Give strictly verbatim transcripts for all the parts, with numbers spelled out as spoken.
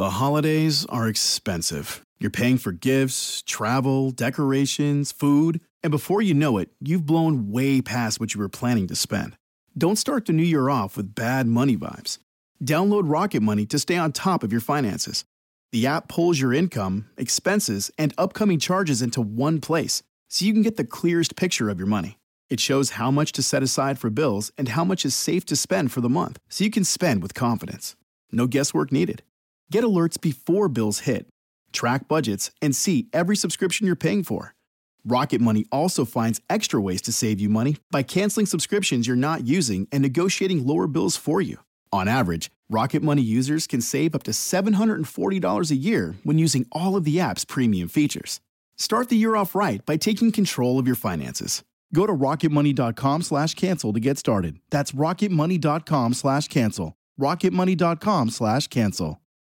The holidays are expensive. You're paying for gifts, travel, decorations, food, and before you know it, you've blown way past what you were planning to spend. Don't start the new year off with bad money vibes. Download Rocket Money to stay on top of your finances. The app pulls your income, expenses, and upcoming charges into one place, so you can get the clearest picture of your money. It shows how much to set aside for bills and how much is safe to spend for the month, so you can spend with confidence. No guesswork needed. Get alerts before bills hit, track budgets, and see every subscription you're paying for. Rocket Money also finds extra ways to save you money by canceling subscriptions you're not using and negotiating lower bills for you. On average, Rocket Money users can save up to seven hundred forty dollars a year when using all of the app's premium features. Start the year off right by taking control of your finances. Go to rocketmoney.com slash cancel to get started. That's rocketmoney.com slash cancel. rocketmoney.com slash cancel.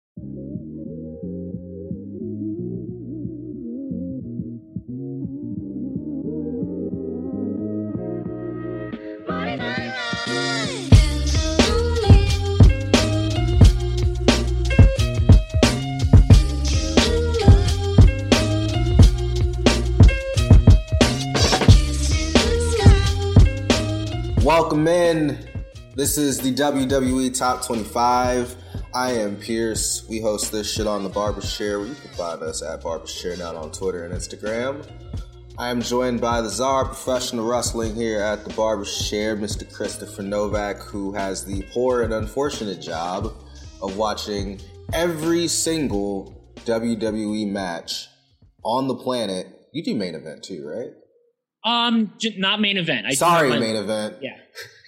Welcome in. This is the W W E Top twenty-five. I am Pierce. We host this shit on the Barber Share, where you can find us at Barber Share Now on Twitter and Instagram. I am joined by the czar of professional wrestling here at the Barber Share, Mister Christopher Novak, who has the poor and unfortunate job of watching every single W W E match on the planet. You do main event too, right? Um, j- not main event. I Sorry, my, main event. Yeah.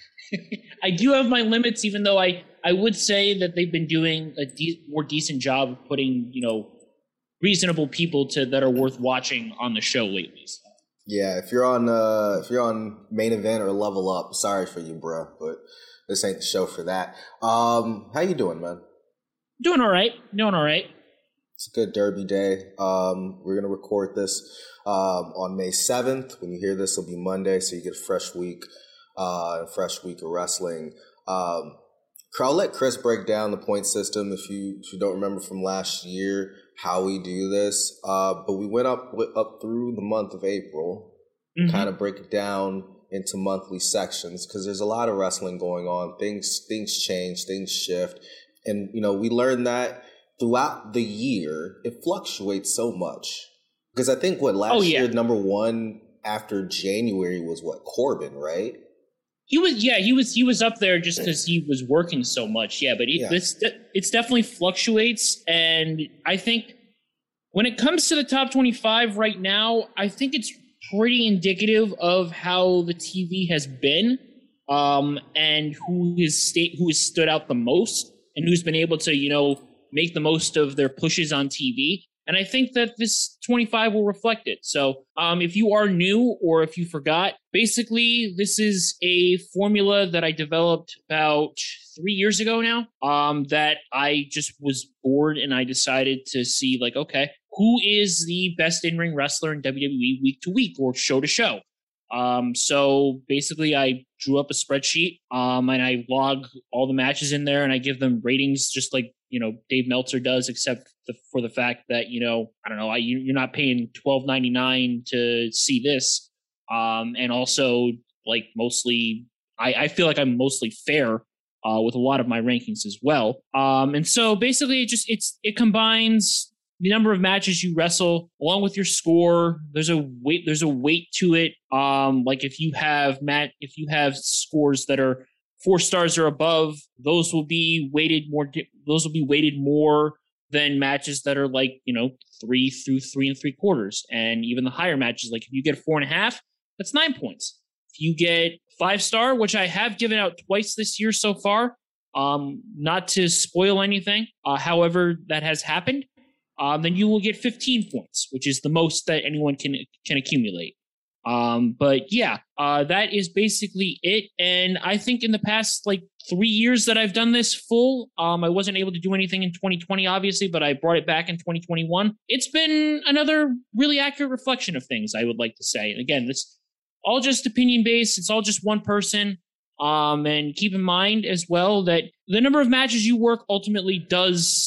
I do have my limits, even though I, I would say that they've been doing a de- more decent job of putting, you know, reasonable people to that are worth watching on the show lately. So. Yeah, if you're on uh, if you're on main event or level up, sorry for you, bro, but this ain't the show for that. Um, how you doing, man? Doing all right. Doing all right. It's a good Derby day. Um, we're gonna record this um, on May seventh. When you hear this, it'll be Monday, so you get a fresh week, uh, a fresh week of wrestling. Um, I'll let Chris break down the point system if you if you don't remember from last year how we do this. Uh, but we went up up through the month of April, mm-hmm. kind of break it down into monthly sections because there's a lot of wrestling going on. Things things change, things shift, and you know we learned that throughout the year it fluctuates so much. Because I think what last oh, yeah. year number one after January was what Corbin, right? He was, yeah, he was, he was up there just because he was working so much. Yeah, but it, yeah. It's, it's definitely fluctuates. And I think when it comes to the top twenty-five right now, I think it's pretty indicative of how the T V has been, um, and who has state, who has stood out the most and who's been able to, you know, make the most of their pushes on T V. And I think that this twenty-five will reflect it. So um, if you are new or if you forgot, basically this is a formula that I developed about three years ago now um, that I just was bored and I decided to see like, okay, who is the best in-ring wrestler in W W E week to week or show to show? Um, so basically I drew up a spreadsheet um, and I log all the matches in there and I give them ratings just like, you know, Dave Meltzer does, except the, for the fact that, you know, I don't know, I, you, you're not paying twelve ninety-nine to see this. Um, and also like mostly, I, I feel like I'm mostly fair uh, with a lot of my rankings as well. Um, and so basically it just, it's, it combines the number of matches you wrestle along with your score. There's a weight, there's a weight to it. Um, like if you have Matt, if you have scores that are four stars or above, those will be weighted more, those will be weighted more than matches that are like, you know, three through three and three quarters. And even the higher matches, like if you get four and a half, that's nine points. If you get five star, which I have given out twice this year so far, um, not to spoil anything, uh, however, that has happened. Um, then you will get fifteen points, which is the most that anyone can can accumulate. Um, but yeah, uh, that is basically it. And I think in the past like three years that I've done this full, um, I wasn't able to do anything in twenty twenty, obviously, but I brought it back in twenty twenty-one. It's been another really accurate reflection of things, I would like to say. And again, this all just opinion based. It's all just one person. Um, and keep in mind as well that the number of matches you work ultimately does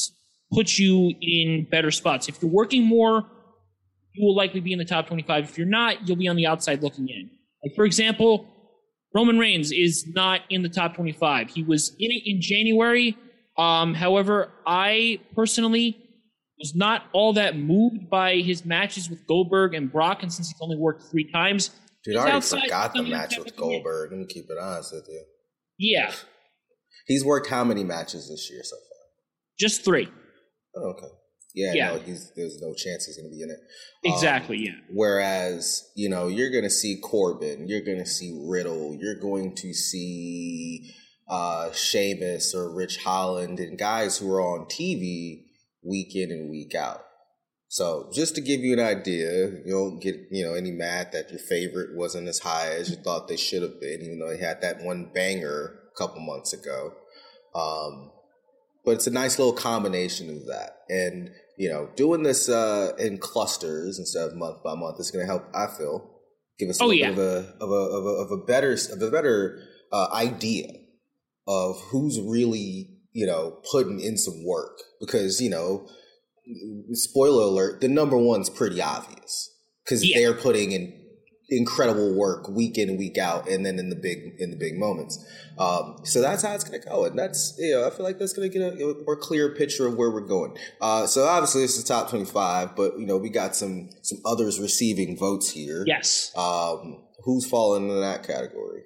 put you in better spots. If you're working more, you will likely be in the top twenty-five. If you're not, you'll be on the outside looking in. Like, for example, Roman Reigns is not in the top twenty-five. He was in it in January. Um, however, I personally was not all that moved by his matches with Goldberg and Brock, and since he's only worked three times. Dude, I already forgot the match with Goldberg. Let me keep it honest with you. Yeah. He's worked how many matches this year so far? Just three. Oh, okay. Yeah, yeah. no, he's, there's no chance he's going to be in it. Exactly, um, yeah. Whereas, you know, you're going to see Corbin, you're going to see Riddle, you're going to see uh, Sheamus or Rich Holland and guys who are on T V week in and week out. So just to give you an idea, you don't get, you know, any mad that your favorite wasn't as high as you thought they should have been, even though they had that one banger a couple months ago. Um, but it's a nice little combination of that. And, you know, doing this uh, in clusters instead of month by month is going to help, I feel, give us a oh, little yeah. bit of a, of a, of a, of a better, of a better uh, idea of who's really, you know, putting in some work. Because, you know, spoiler alert, the number one's pretty obvious because yeah. they're putting in incredible work week in and week out, and then in the big in the big moments. Um, so that's how it's going to go, and that's, you know, I feel like that's going to get a, a more clear picture of where we're going. Uh, so obviously this is top twenty-five, but you know we got some some others receiving votes here. Yes. Um, who's falling in that category?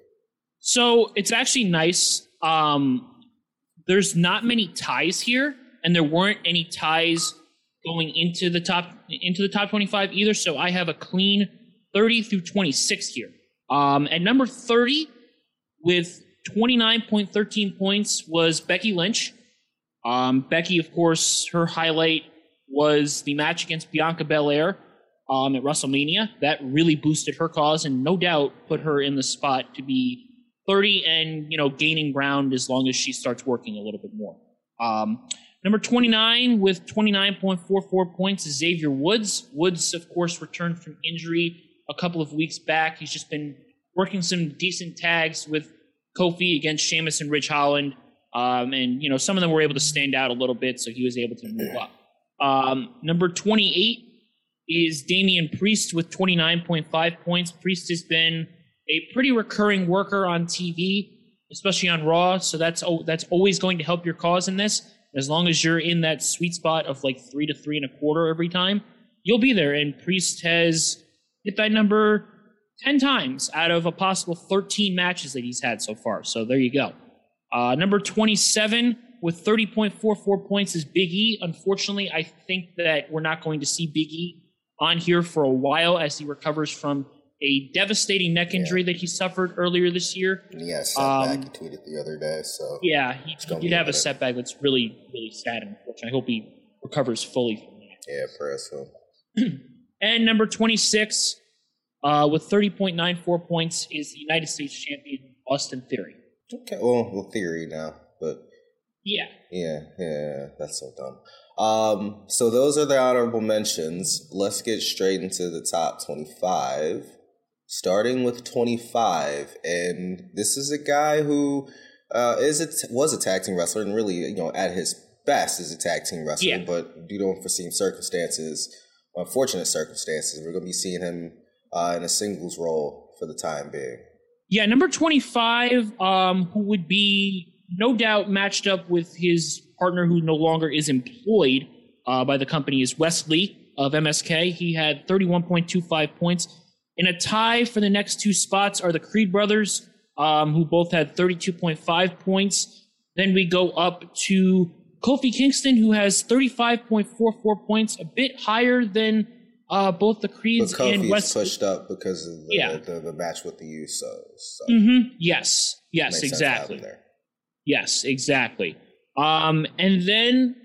So it's actually nice. Um, there's not many ties here, and there weren't any ties going into the top into the top twenty-five either. So I have a clean thirty through twenty-six here. Um, at number thirty, with twenty-nine point one three points, was Becky Lynch. Um, Becky, of course, her highlight was the match against Bianca Belair um, at WrestleMania. That really boosted her cause and no doubt put her in the spot to be thirty and, you know, gaining ground as long as she starts working a little bit more. Um, Number twenty-nine with twenty-nine point four four points is Xavier Woods. Woods, of course, returned from injury a couple of weeks back. He's just been working some decent tags with Kofi against Sheamus and Rich Holland. Um, and, you know, some of them were able to stand out a little bit, so he was able to move up. Um, number twenty-eight is Damian Priest with twenty-nine point five points. Priest has been a pretty recurring worker on T V, especially on Raw, so that's that's always going to help your cause in this. As long as you're in that sweet spot of like three to three and a quarter every time, you'll be there. And Priest has hit that number ten times out of a possible thirteen matches that he's had so far. So there you go. Uh, number twenty-seven with thirty point four four points is Big E. Unfortunately, I think that we're not going to see Big E on here for a while as he recovers from a devastating neck injury yeah. that he suffered earlier this year. Yeah, setback, um, he tweeted the other day. So yeah, he, he did have a setback that's really, really sad and unfortunate. I hope he recovers fully from that. Yeah, prayers for him. And number twenty-six, uh, with thirty point nine four points, is the United States champion, Austin Theory. Okay, well, well theory now, but... Yeah. Yeah, yeah, that's so dumb. Um, so those are the honorable mentions. Let's get straight into the top twenty-five. Starting with twenty-five, and this is a guy who uh, is a t- was a tag team wrestler, and really, you know, at his best is a tag team wrestler. Yeah. But due to unforeseen circumstances, unfortunate circumstances, we're going to be seeing him uh, in a singles role for the time being. Yeah, number twenty-five, um, who would be no doubt matched up with his partner, who no longer is employed uh, by the company, is Wes Lee of M S K. He had thirty-one point two five points. In a tie for the next two spots are the Creed brothers, um, who both had thirty-two point five points. Then we go up to Kofi Kingston, who has thirty-five point four four points, a bit higher than uh, both the Creeds but and West. Kofi's pushed up because of the, yeah. the, the match with the Usos. So mm-hmm. Yes, yes, exactly. Yes, exactly. Um, and then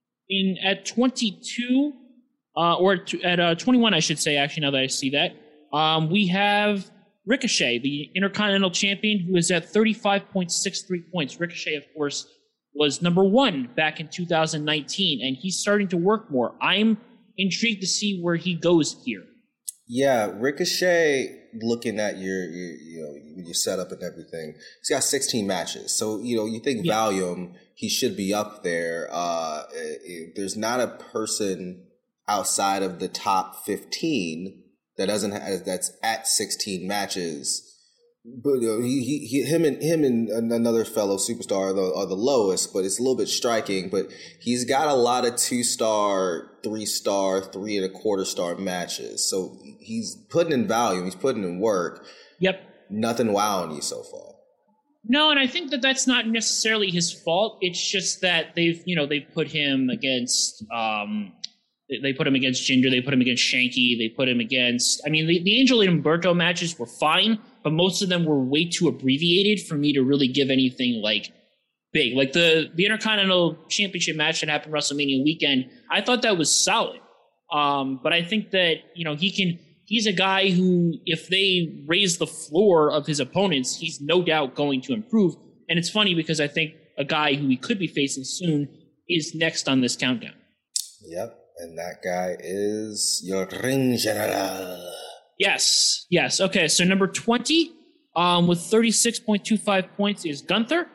in at twenty-two, uh, or at, at uh, twenty-one, I should say, actually, now that I see that. Um, we have Ricochet, the Intercontinental Champion, who is at thirty-five point six three points. Ricochet, of course, was number one back in two thousand nineteen, and he's starting to work more. I'm intrigued to see where he goes here. Yeah, Ricochet. Looking at your, your you know your setup and everything, he's got sixteen matches. So you know you think yeah. Volume, he should be up there. Uh, there's not a person outside of the top fifteen that doesn't have, that's at sixteen matches. But you know, he, he, he, him and him and another fellow superstar are the, are the lowest, but it's a little bit striking. But he's got a lot of two star, three star, three and a quarter star matches. So he's putting in volume, he's putting in work. Yep. Nothing wowing you so far. No, and I think that that's not necessarily his fault. It's just that they've, you know, they've put him against, um, they put him against Jinder, they put him against Shanky, they put him against, I mean, the, the Angel and Humberto matches were fine, but most of them were way too abbreviated for me to really give anything like big. Like the, the Intercontinental Championship match that happened WrestleMania weekend, I thought that was solid. Um, but I think that, you know, he can, he's a guy who, if they raise the floor of his opponents, he's no doubt going to improve. And it's funny because I think a guy who he could be facing soon is next on this countdown. Yep. And that guy is your ring general. Yes. Yes. Okay. So number twenty, um, with thirty-six point two five points is Gunther.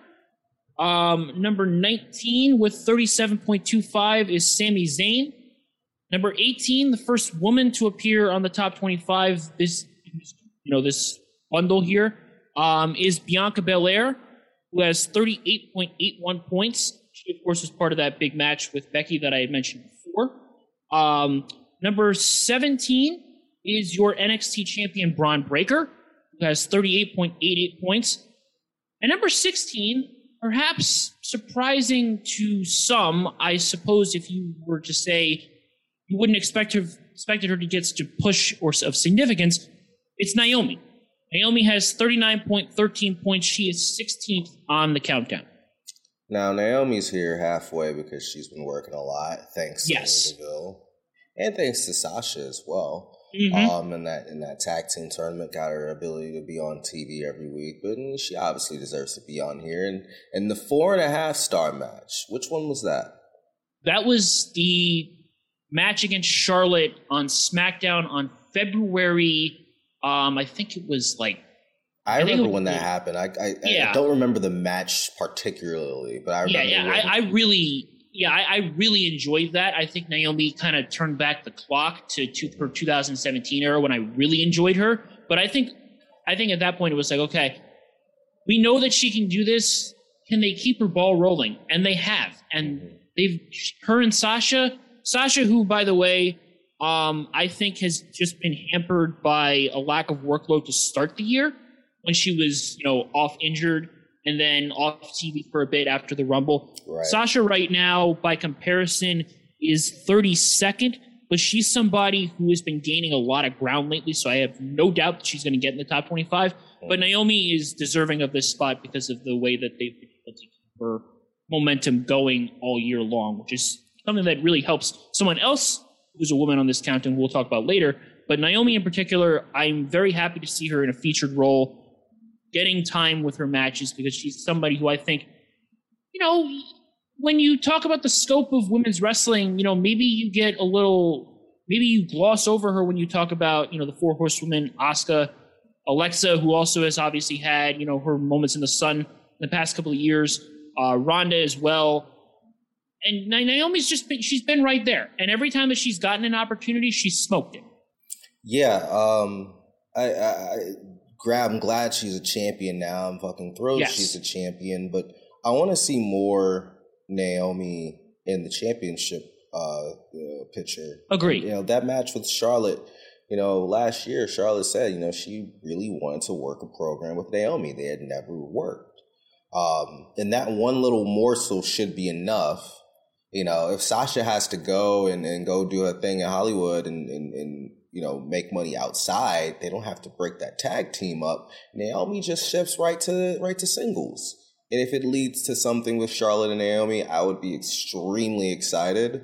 Um, number nineteen with thirty-seven point two five is Sami Zayn. Number eighteen, the first woman to appear on the top twenty-five, this, you know, this bundle here, um, is Bianca Belair, who has thirty-eight point eight one points. She, of course, was part of that big match with Becky that I had mentioned before. Um, number seventeen is your N X T champion, Braun Breaker, who has thirty-eight point eight eight points. And number sixteen, perhaps surprising to some, I suppose if you were to say you wouldn't expect her, expected her to get such a push or of significance, it's Naomi. Naomi has thirty-nine point one three points. She is sixteenth on the countdown. Now, Naomi's here halfway because she's been working a lot, thanks to yes. Deville. And thanks to Sasha as well. Mm-hmm. Um, in that in that tag team tournament, got her ability to be on T V every week. But she obviously deserves to be on here. And, and the four and a half star match, which one was that? That was the match against Charlotte on SmackDown on February. Um, I think it was like. I, I remember when that happened. I I, yeah. I don't remember the match particularly, but I remember. Yeah, yeah. I, I really, yeah, I, I really enjoyed that. I think Naomi kind of turned back the clock to, to her two thousand seventeen era when I really enjoyed her. But I think, I think at that point it was like, okay, we know that she can do this. Can they keep her ball rolling? And they have. And they've her and Sasha, Sasha, who by the way, um, I think has just been hampered by a lack of workload to start the year. When she was, you know, off injured and then off T V for a bit after the Rumble. Right. Sasha right now, by comparison, is thirty-second, but she's somebody who has been gaining a lot of ground lately, so I have no doubt that she's going to get in the top twenty-five. Mm-hmm. But Naomi is deserving of this spot because of the way that they've been able to keep her momentum going all year long, which is something that really helps someone else who's a woman on this countdown, who we'll talk about later. But Naomi in particular, I'm very happy to see her in a featured role, getting time with her matches, because she's somebody who I think, you know, when you talk about the scope of women's wrestling, you know, maybe you get a little, maybe you gloss over her when you talk about, you know, the four horsewomen, Asuka, Alexa, who also has obviously had, you know, her moments in the sun in the past couple of years, uh, Ronda as well. And Naomi's just been, she's been right there. And every time that she's gotten an opportunity, she's smoked it. Yeah. Um, I, I, I I'm glad she's a champion now. I'm fucking thrilled yes. she's a champion, but I want to see more Naomi in the championship uh, you know, picture. Agreed. You know, that match with Charlotte, you know, last year, Charlotte said, you know, she really wanted to work a program with Naomi. They had never worked. Um, and that one little morsel should be enough. You know, if Sasha has to go and, and go do a thing in Hollywood and, and, and you know, make money outside, they don't have to break that tag team up. Naomi just shifts right to right to singles. And if it leads to something with Charlotte and Naomi, I would be extremely excited.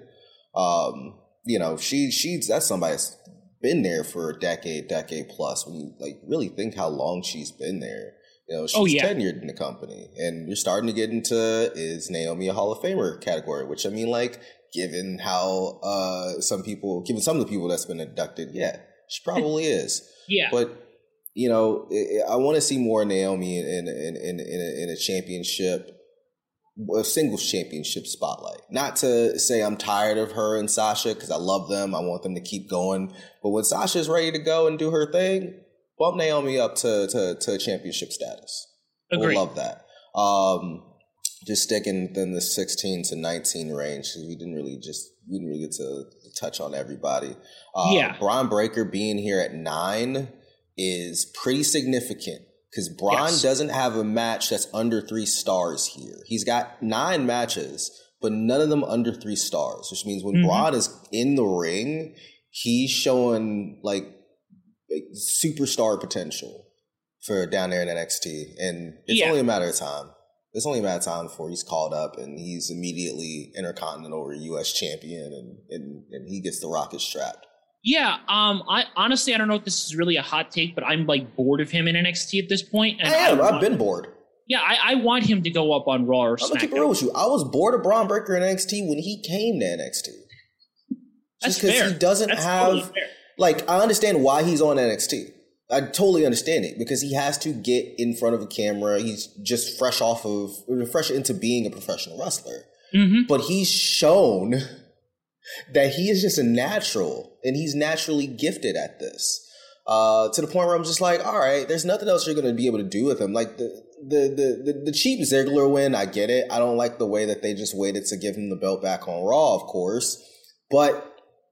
Um, you know, she she's that's somebody that's been there for a decade, decade plus. When you like really think how long she's been there. You know, she's oh, yeah. tenured in the company. And you're starting to get into, is Naomi a Hall of Famer category? Which, I mean, like, given how uh, some people, given some of the people that's been inducted, yeah, She probably is. Yeah. But, you know, I want to see more Naomi in, in, in, in, in, a, in a championship, a singles championship spotlight. Not to say I'm tired of her and Sasha, because I love them. I want them to keep going. But when Sasha's ready to go and do her thing, bump Naomi up to, to, to championship status. Agreed. We'll love that. Um, just sticking in the sixteen to nineteen range, because we didn't really just we didn't really get to touch on everybody. Uh, yeah. Bron Breakker being here at nine is pretty significant, because Bron yes. doesn't have a match that's under three stars here. He's got nine matches, but none of them under three stars, which means when mm-hmm. Bron is in the ring, he's showing like, like superstar potential for down there in N X T, and it's yeah. only a matter of time. It's only a matter of time before he's called up and he's immediately Intercontinental or U S champion, and, and, and he gets the rocket strapped. Yeah, um, I honestly I don't know if this is really a hot take, but I'm like bored of him in N X T at this point. And I am. I I've been bored. Yeah, I, I want him to go up on Raw or SmackDown. I'm gonna keep it real with you. I was bored of Bron Breakker in N X T when he came to N X T. Just because he doesn't That's have totally fair. Like, I understand why he's on N X T. I totally understand it, because he has to get in front of a camera. He's just fresh off of, fresh into being a professional wrestler. Mm-hmm. But he's shown that he is just a natural, and he's naturally gifted at this. Uh, to the point where I'm just like, all right, there's nothing else you're going to be able to do with him. Like, the, the, the, the, the cheap Ziggler win, I get it. I don't like the way that they just waited to give him the belt back on Raw, of course. But,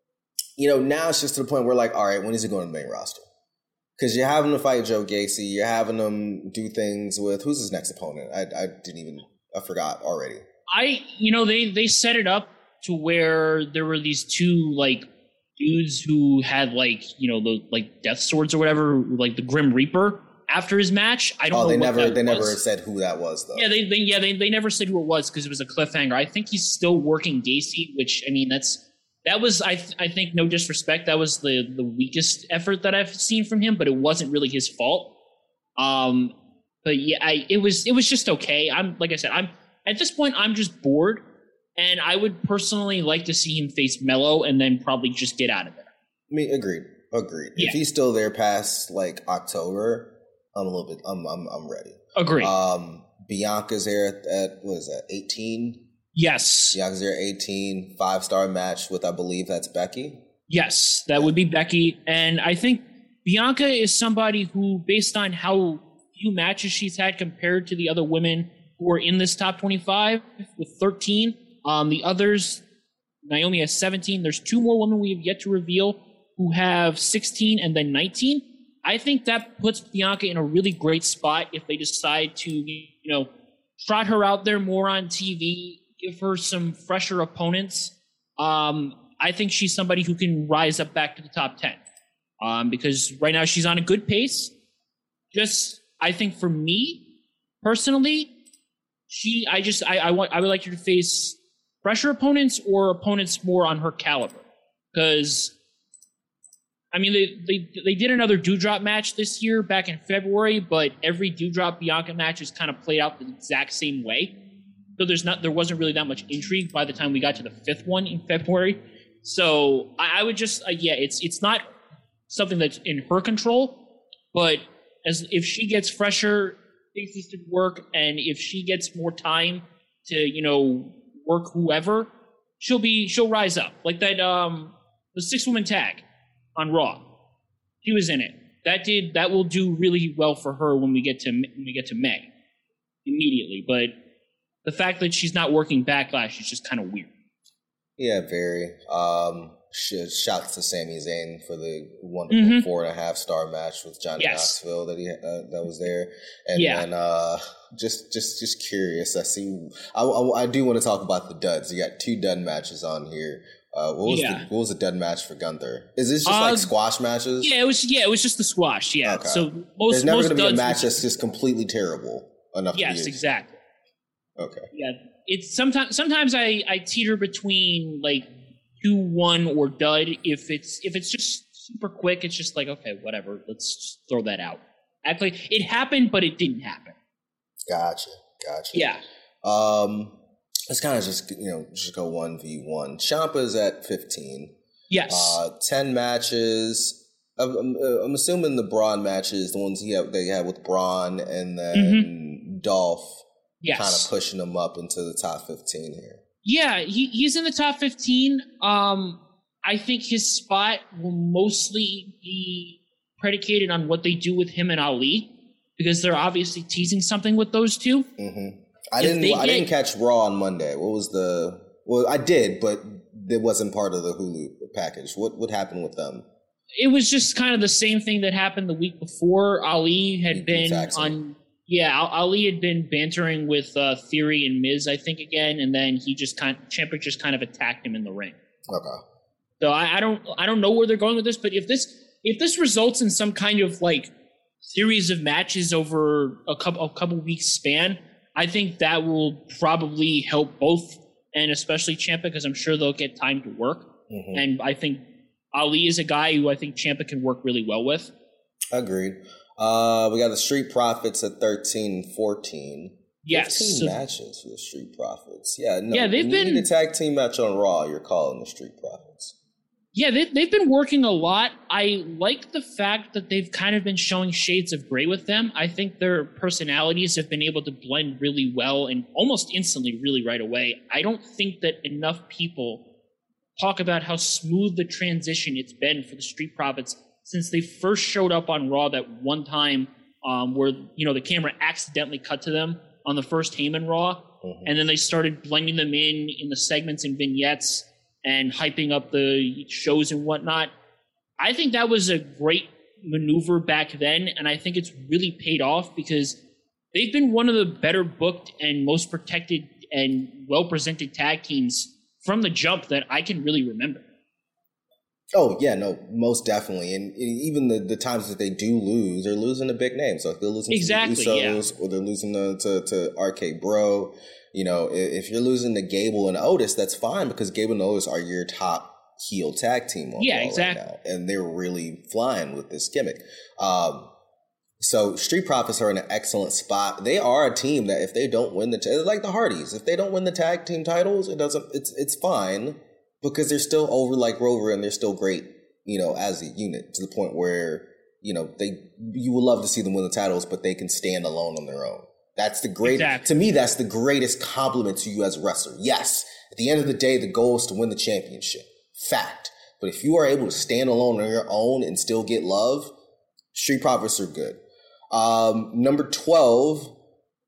you know, now it's just to the point where, like, all right, when is he going to the main roster? Because you're having him fight Joe Gacy. You're having him do things with, who's his next opponent? I, I didn't even, I forgot already. I, you know, they, they set it up to where there were these two, like, dudes who had, like, you know, the, like, death swords or whatever, like the Grim Reaper after his match. I don't oh, know they what never, that they was. never said who that was, though. Yeah, they, they yeah, they, they never said who it was because it was a cliffhanger. I think he's still working Gacy, which, I mean, that's, That was, I th- I think, no disrespect, that was the, the weakest effort that I've seen from him, but it wasn't really his fault. Um, but yeah, I, it was it was just okay. I'm like I said, I'm at this point I'm just bored, and I would personally like to see him face Mello and then probably just get out of there. I mean, agreed, agreed. Yeah. If he's still there past like October, I'm a little bit, I'm I'm I'm ready. Agreed. Um, Bianca's there at, at what is that, eighteen? Yes. Bianca's there eighteen, five-star match with, I believe that's Becky. Yes, that would be Becky. And I think Bianca is somebody who, based on how few matches she's had compared to the other women who are in this top twenty-five with thirteen, um, the others, Naomi has seventeen. There's two more women we have yet to reveal who have sixteen and then nineteen. I think that puts Bianca in a really great spot if they decide to, you know, trot her out there more on T V, give her some fresher opponents. Um, I think she's somebody who can rise up back to the top ten. Um, because right now she's on a good pace. Just, I think for me, personally, she, I just, I, I want, I would like her to face fresher opponents or opponents more on her caliber. Because, I mean, they, they, they did another Doudrop match this year back in February, but every Doudrop Bianca match is kind of played out the exact same way. So there's not, there wasn't really that much intrigue by the time we got to the fifth one in February. So I, I would just, uh, yeah, it's it's not something that's in her control, but as if she gets fresher faces to work, and if she gets more time to, you know, work whoever, she'll be she'll rise up. Like that, um, the six woman tag on Raw, she was in it. That did that will do really well for her when we get to when we get to May immediately, but. The fact that she's not working Backlash is just kind of weird. Yeah, very. Um, shouts to Sami Zayn for the wonderful mm-hmm. four and a half star match with Johnny yes. Knoxville that he uh, that was there, and yeah. then uh, just just just curious. I see. I, I, I do want to talk about the duds. You got two dud matches on here. Uh, what was yeah. the what was the dud match for Gunther? Is this just uh, like squash matches? Yeah, it was. Yeah, it was just the squash. Yeah. Okay. So most there's never most going to be a match was, that's just completely terrible enough. Yes, to exactly. Okay. Yeah, it's sometimes sometimes I, I teeter between like two one or dud. If it's if it's just super quick, it's just like okay, whatever. Let's just throw that out. Actually, it happened, but it didn't happen. Gotcha, gotcha. Yeah. Um, let's kind of just you know just go one v one. Ciampa's at fifteen. Yes. Uh, ten matches. I'm, I'm, I'm assuming the Braun matches, the ones he had, they had with Braun and then mm-hmm. Dolph, yes. kind of pushing him up into the top fifteen here. Yeah, he, he's in the top fifteen. Um, I think his spot will mostly be predicated on what they do with him and Ali, because they're obviously teasing something with those two. Mm-hmm. I if didn't. I get, didn't catch Raw on Monday. What was the? Well, I did, but it wasn't part of the Hulu package. What what happened with them? It was just kind of the same thing that happened the week before. Ali had He'd been on. Yeah, Ali had been bantering with uh, Theory and Miz, I think, again, and then he just kind of, Ciampa just kind of attacked him in the ring. Okay. So I, I don't I don't know where they're going with this, but if this if this results in some kind of like series of matches over a couple a couple weeks span, I think that will probably help both, and especially Ciampa, because I'm sure they'll get time to work. Mm-hmm. And I think Ali is a guy who I think Ciampa can work really well with. Agreed. Uh, we got the Street Profits at thirteen and fourteen. Yes. fifteen so, matches for the Street Profits. Yeah, no. Yeah, they've been. You need a tag team match on Raw, you're calling the Street Profits. Yeah, they, they've been working a lot. I like the fact that they've kind of been showing shades of gray with them. I think their personalities have been able to blend really well and almost instantly, really right away. I don't think that enough people talk about how smooth the transition it's been for the Street Profits since they first showed up on Raw that one time um, where, you know, the camera accidentally cut to them on the first Heyman Raw, mm-hmm. and then they started blending them in in the segments and vignettes and hyping up the shows and whatnot. I think that was a great maneuver back then, and I think it's really paid off because they've been one of the better booked and most protected and well-presented tag teams from the jump that I can really remember. Oh, yeah, no, most definitely. And even the, the times that they do lose, they're losing to big names. So if they're losing exactly, to the Usos yeah. or they're losing to, to, to R K Bro, you know, if you're losing to Gable and Otis, that's fine because Gable and Otis are your top heel tag team on yeah, Raw exactly. right now. And they're really flying with this gimmick. Um, so Street Profits are in an excellent spot. They are a team that if they don't win the, t- like the Hardys, if they don't win the tag team titles, it doesn't, it's, it's fine. Because they're still over like Rover and they're still great, you know, as a unit to the point where, you know, they you would love to see them win the titles, but they can stand alone on their own. That's the great, exactly. to me, that's the greatest compliment to you as a wrestler. Yes, at the end of the day, the goal is to win the championship. Fact. But if you are able to stand alone on your own and still get love, Street Profits are good. Um, number twelve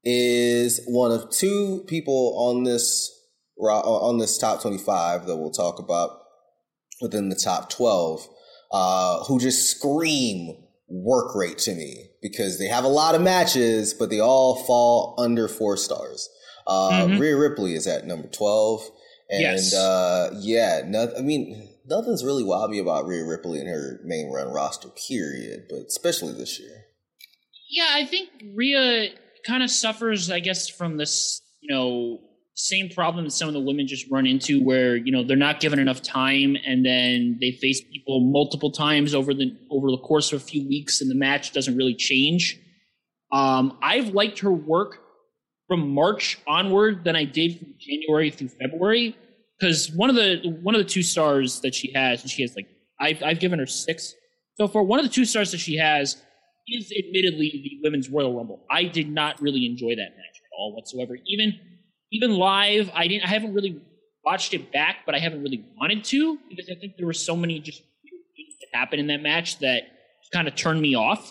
is one of two people on this on this top twenty-five that we'll talk about within the top twelve, uh, who just scream work rate to me because they have a lot of matches, but they all fall under four stars. Uh, mm-hmm. Rhea Ripley is at number twelve. And, yes. uh, yeah, no, I mean, nothing's really wild me about Rhea Ripley and her main run roster, period, but especially this year. Yeah, I think Rhea kind of suffers, I guess, from this, you know, same problem that some of the women just run into where, you know, they're not given enough time and then they face people multiple times over the over the course of a few weeks and the match doesn't really change. Um, I've liked her work from March onward than I did from January through February because one of the one of the two stars that she has, and she has like I've I've given her six so far. One of the two stars that she has is admittedly the Women's Royal Rumble. I did not really enjoy that match at all whatsoever. Even Even live, I didn't. I haven't really watched it back, but I haven't really wanted to because I think there were so many just weird things that happened in that match that kind of turned me off.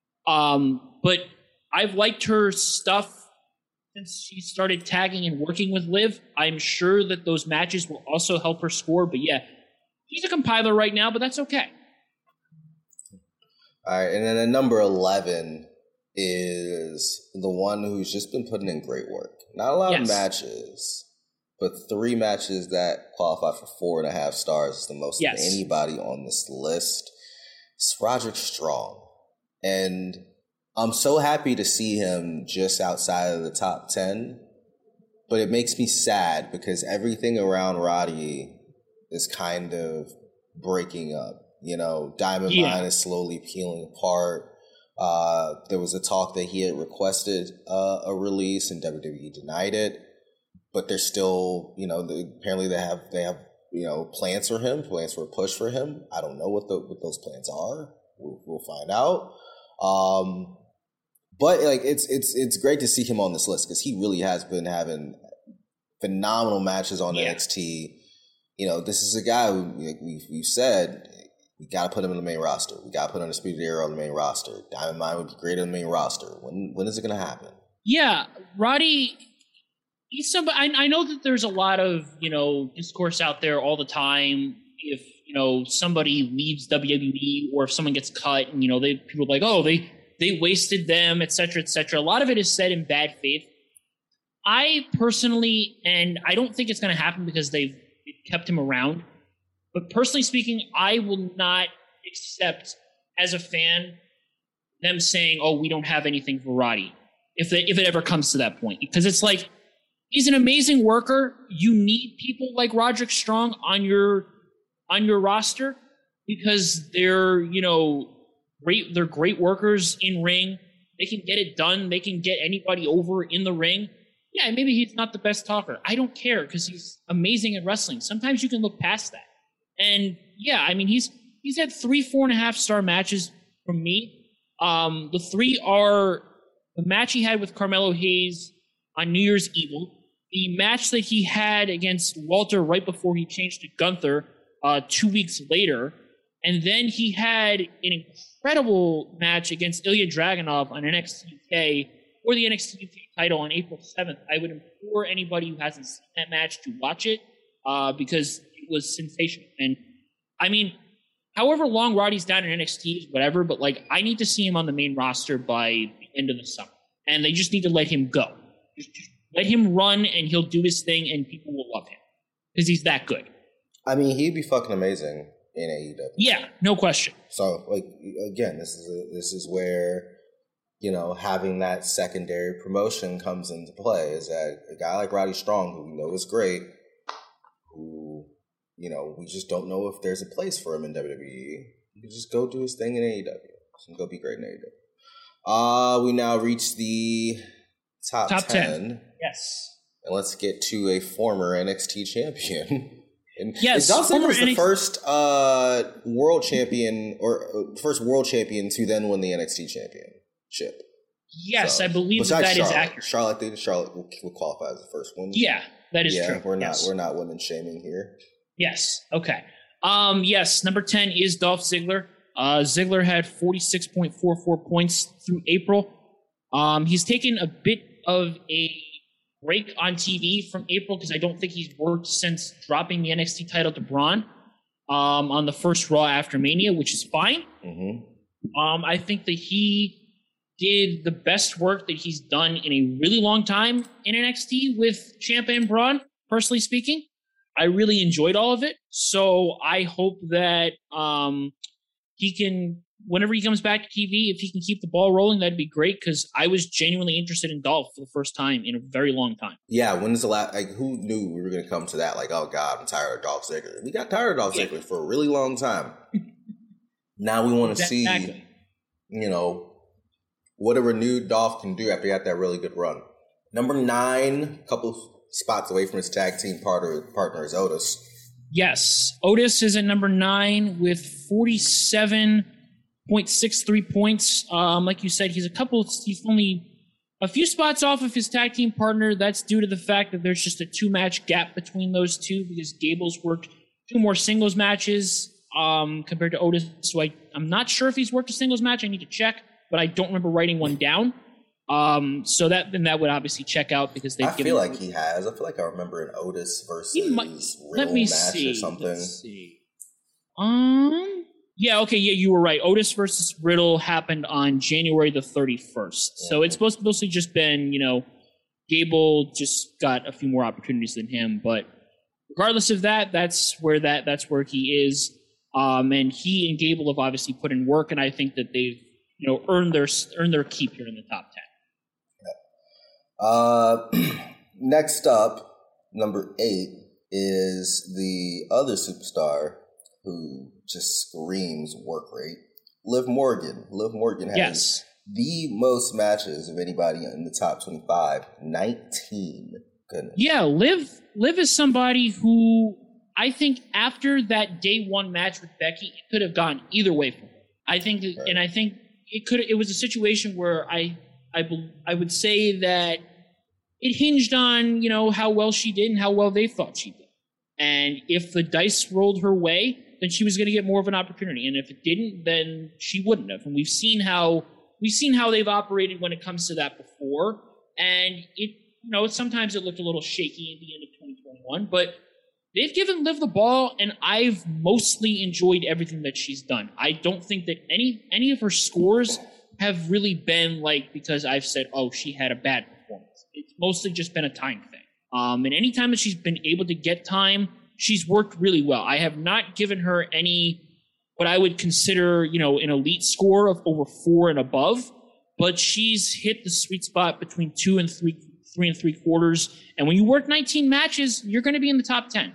Um, but I've liked her stuff since she started tagging and working with Liv. I'm sure that those matches will also help her score. But yeah, she's a compiler right now, but that's okay. All right, and then at number eleven is the one who's just been putting in great work. Not a lot yes. of matches, but three matches that qualify for four and a half stars is the most yes. of anybody on this list. It's Roderick Strong. And I'm so happy to see him just outside of the top ten, but it makes me sad because everything around Roddy is kind of breaking up. You know, Diamond yeah. Mine is slowly peeling apart. Uh, there was a talk that he had requested uh, a release and W W E denied it, but they're still, you know, they, apparently they have they have you know, plans for him, plans for a push for him. I don't know what the what those plans are. We'll, we'll find out. Um, but like it's it's it's great to see him on this list because he really has been having phenomenal matches on yeah. N X T. You know, this is a guy who, like we've, we've said, we got to put him in the main roster. We got to put Undisputed Era on the main roster. Diamond Mine would be great on the main roster. When when is it going to happen? Yeah, Roddy. He's somebody. I, I know that there's a lot of you know discourse out there all the time. If you know somebody leaves W W E or if someone gets cut, and you know they people are like, oh, they they wasted them, et cetera, et cetera. A lot of it is said in bad faith. I personally, and I don't think it's going to happen because they've kept him around. But personally speaking, I will not accept as a fan them saying, "Oh, we don't have anything for Roddy," if they, if it ever comes to that point, because it's like he's an amazing worker. You need people like Roderick Strong on your on your roster because they're you know great. They're great workers in ring. They can get it done. They can get anybody over in the ring. Yeah, maybe he's not the best talker. I don't care because he's amazing at wrestling. Sometimes you can look past that. And yeah, I mean, he's he's had three four and a half star matches from me. Um, the three are the match he had with Carmelo Hayes on New Year's Evil, the match that he had against Walter right before he changed to Gunther uh, two weeks later, and then he had an incredible match against Ilya Dragunov on N X T U K for the N X T U K title on April seventh. I would implore anybody who hasn't seen that match to watch it uh, because it was sensational. And I mean, however long Roddy's down in N X T, whatever, but like I need to see him on the main roster by the end of the summer. And they just need to let him go. Just, just let him run and he'll do his thing and people will love him because he's that good. I mean, he'd be fucking amazing in A E W. Yeah, no question. So, like, again, this is a, this is where, you know, having that secondary promotion comes into play. Is that a guy like Roddy Strong, who we know is great, who, you know, we just don't know if there's a place for him in W W E. He can just go do his thing in A E W. And go be great in A E W. Uh, we now reach the top, top ten. ten. Yes. And let's get to a former N X T champion. And yes, Dolph Ziggler was the first uh, world champion or uh, first world champion to then win the N X T championship. Yes, so, I believe that, that is accurate. Charlotte, did Charlotte will, will qualify as the first one. Yeah, that is yeah, true. We're not yes. we're not women shaming here. Yes. Okay. Um. Yes. Number ten is Dolph Ziggler. Uh, Ziggler had forty-six point four four points through April. Um. He's taken a bit of a break on T V from April because I don't think he's worked since dropping the N X T title to Braun um, on the first Raw after Mania, which is fine. Mm-hmm. Um, I think that he did the best work that he's done in a really long time in N X T with Ciampa and Braun, personally speaking. I really enjoyed all of it. So I hope that um, he can, whenever he comes back to T V, if he can keep the ball rolling, that'd be great because I was genuinely interested in Dolph for the first time in a very long time. Yeah, when is the last, like, who knew we were going to come to that? Like, oh, God, I'm tired of Dolph Ziggler. We got tired of Dolph yeah. Ziggler for a really long time. Now we want to exactly. see, you know, what a renewed Dolph can do after he got that really good run. Number nine, a couple spots away from his tag team partner, partner is Otis. Yes, Otis is at number nine with forty-seven point six three points. Um, like you said, he's a couple, he's only a few spots off of his tag team partner. That's due to the fact that there's just a two-match gap between those two because Gable's worked two more singles matches um, compared to Otis. So I, I'm not sure if he's worked a singles match. I need to check, but I don't remember writing one down. Um, so that then that would obviously check out because they. I feel like he has. I feel like I remember an Otis versus might, Riddle match see, or something. Let's see. Um. Yeah. Okay. Yeah, you were right. Otis versus Riddle happened on January the thirty-first. Mm-hmm. So it's supposed to mostly just been, you know, Gable just got a few more opportunities than him. But regardless of that, that's where that that's where he is. Um, and he and Gable have obviously put in work, and I think that they've, you know, earned their earned their keep here in the top ten. Uh, next up, number eight is the other superstar who just screams work rate. Liv Morgan. Liv Morgan has yes. the most matches of anybody in the top twenty-five. nineteen. Goodness. Yeah, Liv, Liv is somebody who I think after that day one match with Becky, it could have gone either way for her. I think, right. and I think it could. It was a situation where I, I, I would say that it hinged on, you know, how well she did and how well they thought she did. And if the dice rolled her way, then she was going to get more of an opportunity. And if it didn't, then she wouldn't have. And we've seen how we've seen how they've operated when it comes to that before. And it, you know, sometimes it looked a little shaky at the end of twenty twenty-one, but they've given Liv the ball, and I've mostly enjoyed everything that she's done. I don't think that any any of her scores have really been like because I've said, oh, she had a bad performance. It's mostly just been a time thing. Um, and any time that she's been able to get time, she's worked really well. I have not given her any what I would consider, you know, an elite score of over four and above, but she's hit the sweet spot between two and three, three and three quarters. And when you work nineteen matches, you're going to be in the top ten.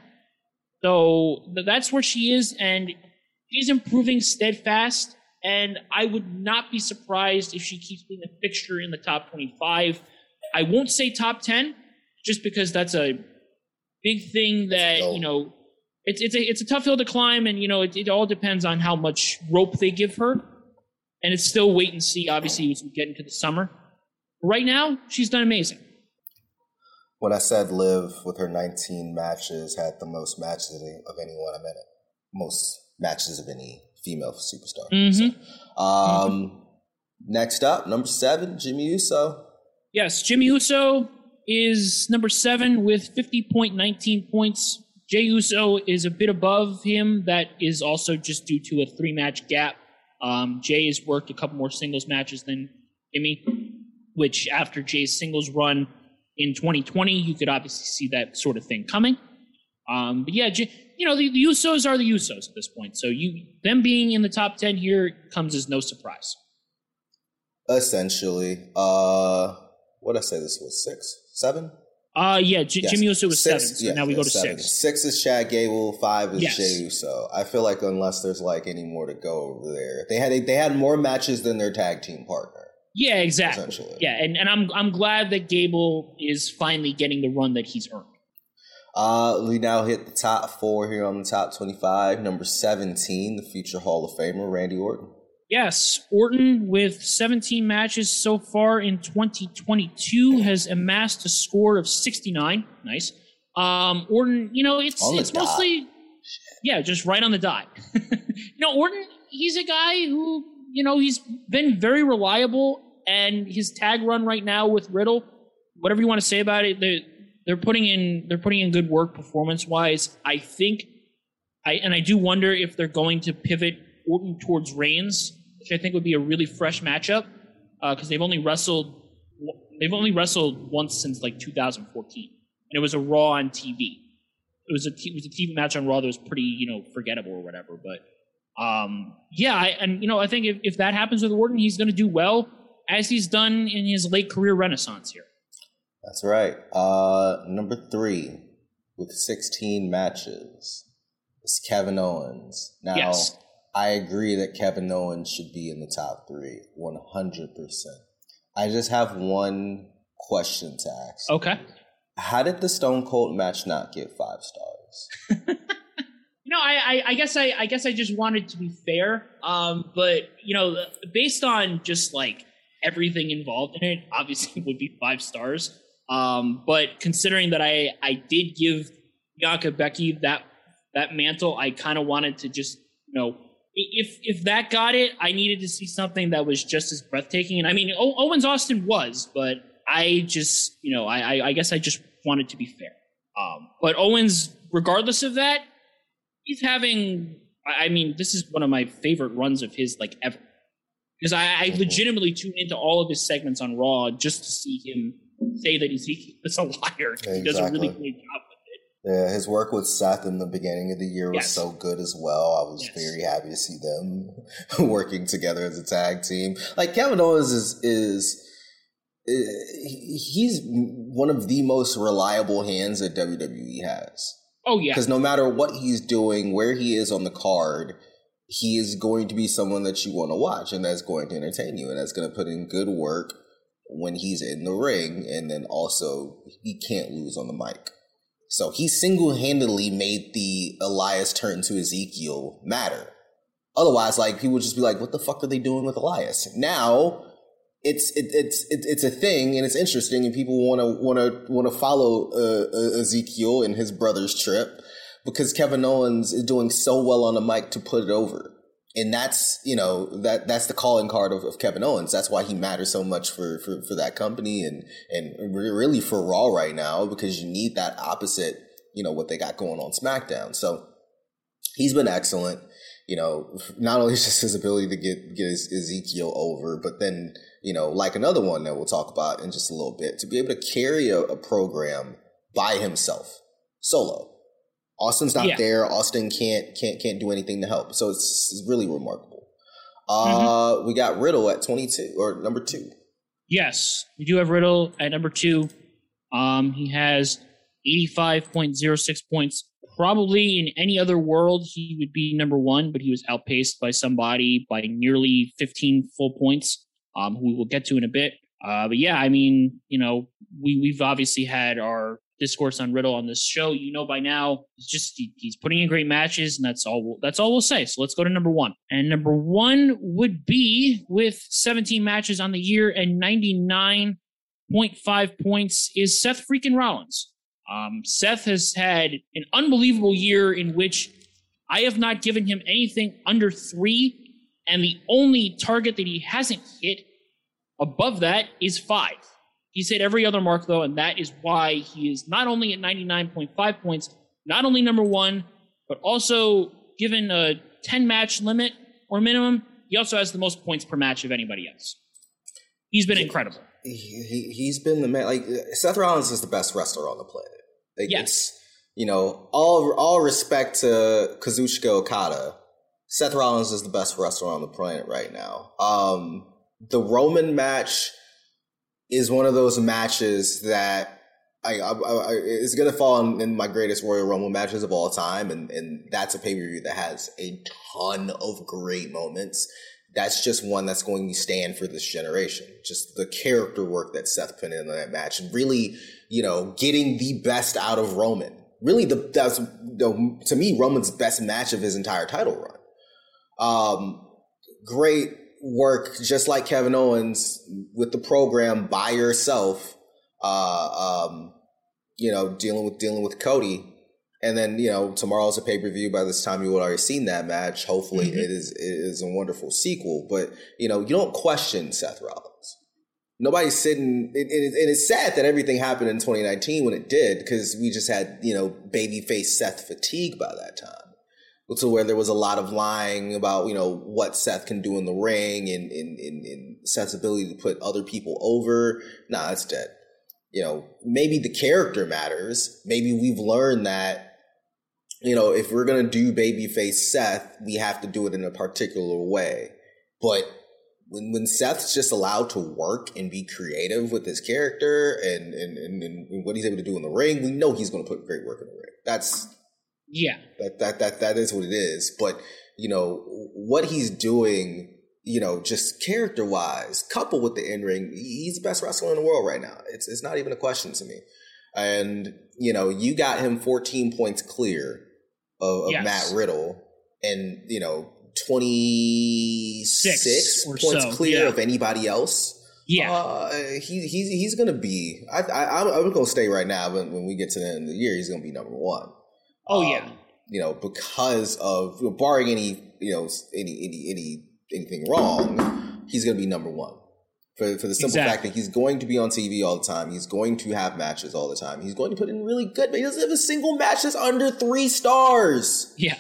So that's where she is, and she's improving steadfast. And I would not be surprised if she keeps being a fixture in the top twenty-five. I won't say top ten, just because that's a big thing that, you know, it's it's a it's a tough hill to climb, and you know it, it all depends on how much rope they give her, and it's still wait and see. Obviously, as we get into the summer. Right now, she's done amazing. When I said Liv with her nineteen matches had the most matches of anyone, I meant it. Most matches of any female superstar. Mm-hmm. So, um, mm-hmm. Next up, number seven, Jimmy Uso. Yes, Jimmy Uso is number seven with fifty point one nine points. Jey Uso is a bit above him. That is also just due to a three-match gap. Um, Jay has worked a couple more singles matches than Jimmy, which after Jay's singles run in twenty twenty, you could obviously see that sort of thing coming. Um, but yeah, you know, the, the Usos are the Usos at this point. So you them being in the top ten here comes as no surprise. Essentially. Uh, what did I say this was? Six? Seven? Uh, yeah, J- yes. Jimmy Uso was six, seven, so yeah, now we yeah, go to seven. six. Six is Chad Gable, five is yes. Jey Uso. I feel like unless there's like any more to go over there. They had they had more matches than their tag team partner. Yeah, exactly. Yeah, and, and I'm I'm glad that Gable is finally getting the run that he's earned. Uh, we now hit the top four here on the top twenty-five. Number seventeen, the future Hall of Famer, Randy Orton. Yes, Orton, with seventeen matches so far in twenty twenty-two, has amassed a score of sixty-nine. Nice. Um, Orton, you know, it's it's dot. mostly, yeah, just right on the dot. you know, Orton, he's a guy who, you know, he's been very reliable, and his tag run right now with Riddle, whatever you want to say about it, they're, they're putting in they're putting in good work performance-wise. I think, I and I do wonder if they're going to pivot Orton towards Reigns, which I think would be a really fresh matchup, because uh, they've only wrestled they've only wrestled once since like two thousand fourteen, and it was a Raw on T V. It was a it was a T V match on Raw that was pretty, you know, forgettable or whatever. But um, yeah, I, and you know, I think if, if that happens with Orton, he's going to do well, as he's done in his late career renaissance here. That's right. Uh, number three with sixteen matches is Kevin Owens. Now. Yes. I agree that Kevin Owens should be in the top three, one hundred percent. I just have one question to ask. Okay. How did the Stone Cold match not get five stars? you know, I, I, I guess I, I guess I just wanted to be fair. Um, but you know, based on just like everything involved in it, obviously it would be five stars. Um, but considering that I, I did give Bianca Becky that that mantle, I kind of wanted to just, you know. If if that got it, I needed to see something that was just as breathtaking. And I mean, o- Owens Austin was, but I just, you know, I, I, I guess I just wanted to be fair. Um, but Owens, regardless of that, he's having, I mean, this is one of my favorite runs of his, like, ever. Because I, I legitimately tune into all of his segments on Raw just to see him say that he's, he's a liar. Exactly. He does a really great job. Yeah, his work with Seth in the beginning of the year was yes. so good as well. I was yes. very happy to see them working together as a tag team. Like, Kevin Owens is, is, is he's one of the most reliable hands that W W E has. Oh, yeah. Because no matter what he's doing, where he is on the card, he is going to be someone that you want to watch, and that's going to entertain you, and that's going to put in good work when he's in the ring, and then also he can't lose on the mic. So he single-handedly made the Elias turn to Ezekiel matter. Otherwise, like, people would just be like, what the fuck are they doing with Elias? Now, it's it, it's it, it's a thing, and it's interesting, and people want to want to want to follow uh, uh, Ezekiel and his brother's trip because Kevin Owens is doing so well on the mic to put it over. And that's, you know, that that's the calling card of, of Kevin Owens. That's why he matters so much for, for, for that company and, and really for Raw right now, because you need that opposite, you know, what they got going on SmackDown. So he's been excellent. You know, not only just his ability to get, get his Ezekiel over, but then, you know, like another one that we'll talk about in just a little bit, to be able to carry a, a program by himself, solo. Austin's not yeah. there. Austin can't can't can't do anything to help. So it's, it's really remarkable. Uh, mm-hmm. We got Riddle at twenty-two or number two. Yes, we do have Riddle at number two. Um, he has eighty-five point oh six points. Probably in any other world, he would be number one, but he was outpaced by somebody by nearly fifteen full points, um, who we will get to in a bit. Uh, but yeah, I mean, you know, we, we've obviously had our discourse on Riddle on this show. You know by now, he's just he, he's putting in great matches, and that's all. We'll, that's all we'll say. So let's go to number one. And number one would be with seventeen matches on the year and ninety-nine point five points is Seth freaking Rollins. Um, Seth has had an unbelievable year in which I have not given him anything under three, and the only target that he hasn't hit above that is five. He's hit every other mark, though, and that is why he is not only at ninety-nine point five points, not only number one, but also given a ten-match limit or minimum, he also has the most points per match of anybody else. He's been incredible. He, he, he's been the man. Like, Seth Rollins is the best wrestler on the planet. Like, yes. It's, you know, all all respect to Kazuchika Okada. Seth Rollins is the best wrestler on the planet right now. Um, the Roman match is one of those matches that I, I, I it's going to fall in, in my greatest Royal Rumble matches of all time. And, and that's a pay-per-view that has a ton of great moments. That's just one that's going to stand for this generation. Just the character work that Seth put in that match, and really, you know, getting the best out of Roman. Really, the that's the, to me Roman's best match of his entire title run. Um, great work, just like Kevin Owens with the program by yourself. Uh, um, you know, dealing with dealing with Cody. And then, you know, tomorrow's a pay-per-view. By this time, you will have already seen that match. Hopefully, mm-hmm. it is it is a wonderful sequel. But, you know, you don't question Seth Rollins. Nobody's sitting... It, it, it is sad that everything happened in twenty nineteen when it did, because we just had, you know, babyface Seth fatigue by that time. So where there was a lot of lying about, you know, what Seth can do in the ring and, and, and, and Seth's ability to put other people over. Nah, it's dead. You know, maybe the character matters. Maybe we've learned that, you know, if we're going to do babyface Seth, we have to do it in a particular way. But when when Seth's just allowed to work and be creative with his character and, and, and, and what he's able to do in the ring, we know he's going to put great work in the ring. That's, yeah, that, that, that, that is what it is. But, you know, what he's doing, you know, just character wise, coupled with the in-ring, he's the best wrestler in the world right now. It's, it's not even a question to me. And, you know, you got him fourteen points clear of, of yes. Matt Riddle, and, you know, twenty-six points so. clear yeah. of anybody else. Yeah, uh, he, he's he's gonna be. I, I I'm, I'm gonna stay right now. When when we get to the end of the year, he's gonna be number one. Oh um, yeah, you know, because of, you know, barring any you know any any any anything wrong, he's gonna be number one. For for the simple exactly. fact that he's going to be on T V all the time. He's going to have matches all the time. He's going to put in really good, but he doesn't have a single match that's under three stars. Yeah.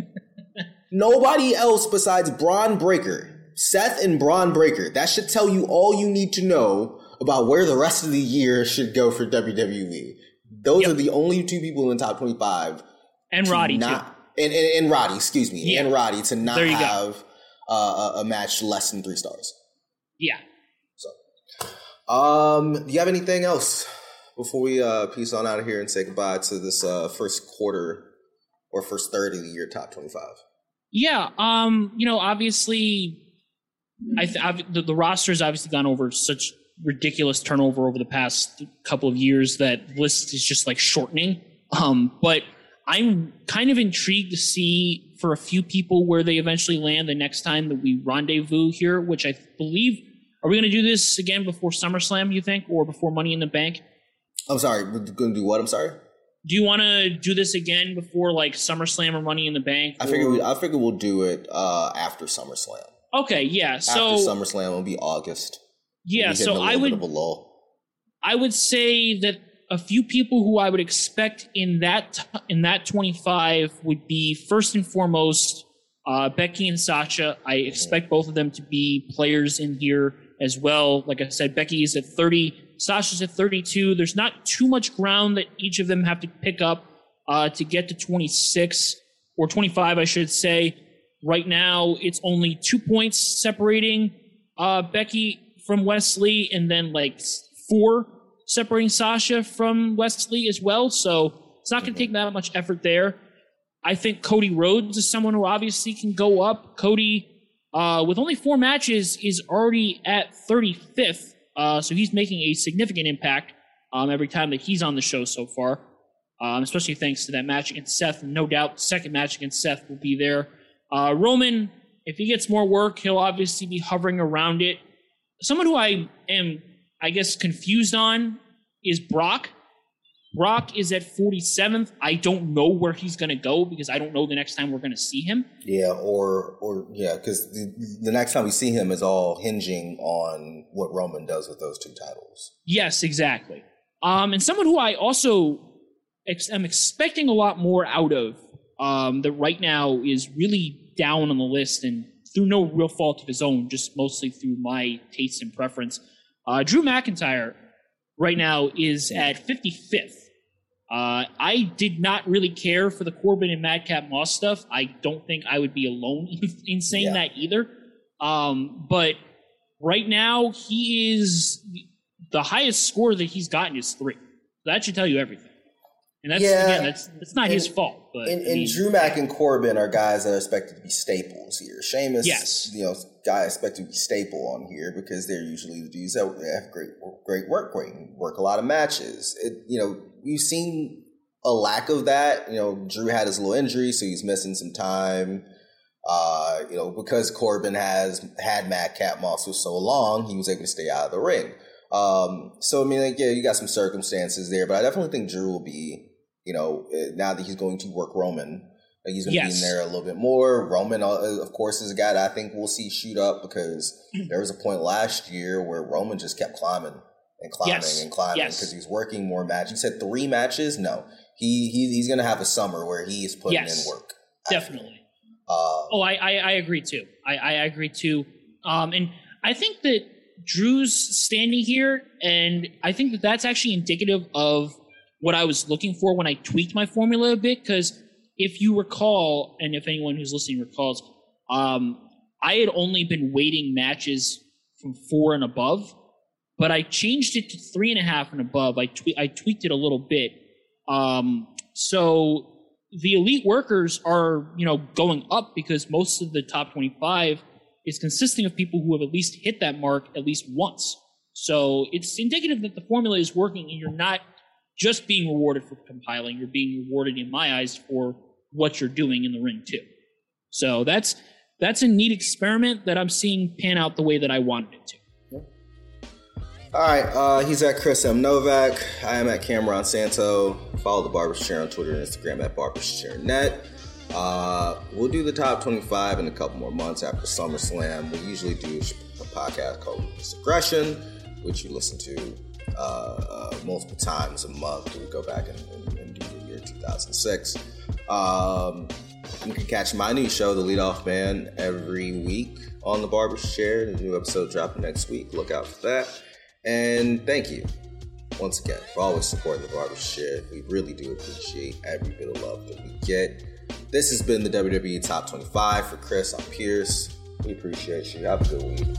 Nobody else besides Braun Breaker, Seth and Braun Breaker. That should tell you all you need to know about where the rest of the year should go for W W E. Those yep. are the only two people in the top twenty-five. And Roddy, not, too. And, and, and Roddy, excuse me. Yeah. And Roddy to not have uh, a, a match less than three stars. Yeah. So, um, do you have anything else before we uh, peace on out of here and say goodbye to this uh, first quarter or first third of the year top twenty-five? Yeah, um, you know, obviously, I th- I've, the, the roster's obviously gone over such ridiculous turnover over the past couple of years that the list is just like shortening. Um, but I'm kind of intrigued to see for a few people where they eventually land the next time that we rendezvous here, which I believe, are we going to do this again before SummerSlam, you think, or before Money in the Bank? I'm sorry, we're going to do what? I'm sorry? Do you want to do this again before like SummerSlam or Money in the Bank? I figure we, I figure we'll do it uh, after SummerSlam. Okay, yeah. So after SummerSlam will be August. Yeah, we'll so I would I would say that a few people who I would expect in that in that twenty-five would be first and foremost uh, Becky and Sasha. I expect mm-hmm. both of them to be players in here as well. Like I said, Becky is at thirty, Sasha's at thirty-two. There's not too much ground that each of them have to pick up uh, to get to twenty-six or twenty-five, I should say. Right now, it's only two points separating uh, Becky from Wesley, and then like four separating Sasha from Wesley as well. So it's not going to take that much effort there. I think Cody Rhodes is someone who obviously can go up. Cody, uh, with only four matches, is already at thirty-fifth. Uh, so he's making a significant impact um, every time that he's on the show so far, um, especially thanks to that match against Seth. No doubt the second match against Seth will be there. Uh, Roman, if he gets more work, he'll obviously be hovering around it. Someone who I am, I guess, confused on is Brock. Brock is at forty-seventh. I don't know where he's going to go because I don't know the next time we're going to see him. Yeah, or, or yeah, because the, the next time we see him is all hinging on what Roman does with those two titles. Yes, exactly. Um, and someone who I also ex- am expecting a lot more out of, um, that right now is really down on the list and through no real fault of his own, just mostly through my taste and preference. Uh, Drew McIntyre right now is at fifty-fifth. Uh, I did not really care for the Corbin and Madcap Moss stuff. I don't think I would be alone in, in saying yeah. that either. Um, but right now, he is the highest score that he's gotten is three. That should tell you everything. And that's yeah. again, that's that's not and, his fault. But and, I mean, and Drew Mac and Corbin are guys that are expected to be staples here. Sheamus, yes. you know, guy expected to be staple on here because they're usually the dudes that have great great work rate and work a lot of matches. It, you know, we've seen a lack of that. You know, Drew had his little injury, so he's missing some time. Uh, you know, because Corbin has had Madcap Moss for so long, he was able to stay out of the ring. Um, so I mean, like, yeah, you got some circumstances there, but I definitely think Drew will be. You know, now that he's going to work Roman, he's going to yes. be in there a little bit more. Roman, of course, is a guy that I think we'll see shoot up because there was a point last year where Roman just kept climbing and climbing yes. and climbing because yes. he was working more matches. You said three matches? No. He, he He's going to have a summer where he is putting yes. in work. Definitely. Uh, oh, I, I, I agree, too. I, I agree, too. Um, and I think that Drew's standing here, and I think that that's actually indicative of what I was looking for when I tweaked my formula a bit, because if you recall, and if anyone who's listening recalls, um, I had only been weighting matches from four and above, but I changed it to three and a half and above. I, twe- I tweaked it a little bit. Um, so the elite workers are, you know, going up because most of the top twenty-five is consisting of people who have at least hit that mark at least once. So it's indicative that the formula is working and you're not just being rewarded for compiling, you're being rewarded in my eyes for what you're doing in the ring too. So that's that's a neat experiment that I'm seeing pan out the way that I wanted it to. All right, uh, he's at Chris M. Novak. I am at Cameron Santo. Follow the Barber's Chair on Twitter and Instagram at Barber's Chair Net. Uh, we'll do the top twenty-five in a couple more months after SummerSlam. We usually do a podcast called Aggression, which you listen to uh, uh, multiple times a month. We go back and, and, and do the year two thousand six. Um, you can catch my new show, The Leadoff Man, every week on the Barber's Chair. The new episode dropping next week. Look out for that. And thank you once again for always supporting the Barber's Chair. We really do appreciate every bit of love that we get. This has been the W W E Top twenty-five. For Chris, I'm Pierce. We appreciate you. Have a good week.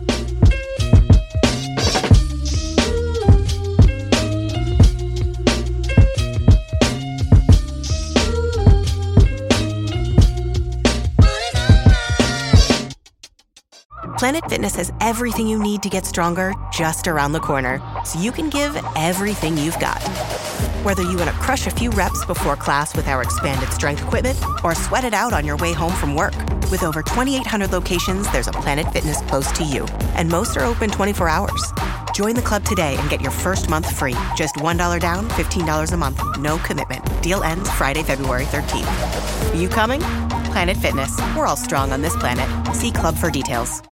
Planet Fitness has everything you need to get stronger just around the corner, so you can give everything you've got. Whether you want to crush a few reps before class with our expanded strength equipment or sweat it out on your way home from work, with over twenty-eight hundred locations, there's a Planet Fitness close to you. And most are open twenty-four hours. Join the club today and get your first month free. Just one dollar down, fifteen dollars a month. No commitment. Deal ends Friday, February thirteenth. You coming? Planet Fitness. We're all strong on this planet. See club for details.